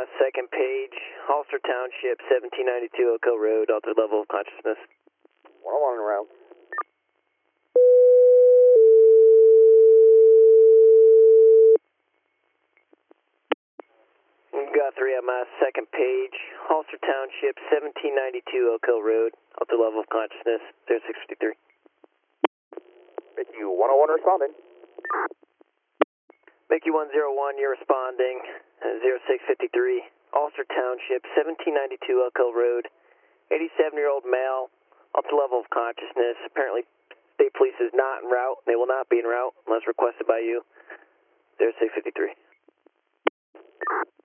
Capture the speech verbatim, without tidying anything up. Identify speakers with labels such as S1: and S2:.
S1: my second page, Holster Township, seventeen ninety-two Oak Hill Road, altered level of consciousness.
S2: one oh one around.
S1: Got three on my second page, Holster Township, seventeen ninety-two Oak Hill Road, altered level of consciousness, zero six fifty-three.
S2: Mickey one oh one responding.
S1: Mickey one oh one, you're responding, uh, zero six fifty-three, Ulster Township, seventeen ninety-two Oak Hill Road, eighty-seven-year-old male, up to level of consciousness. Apparently, state police is not en route. They will not be en route unless requested by you, zero six fifty-three.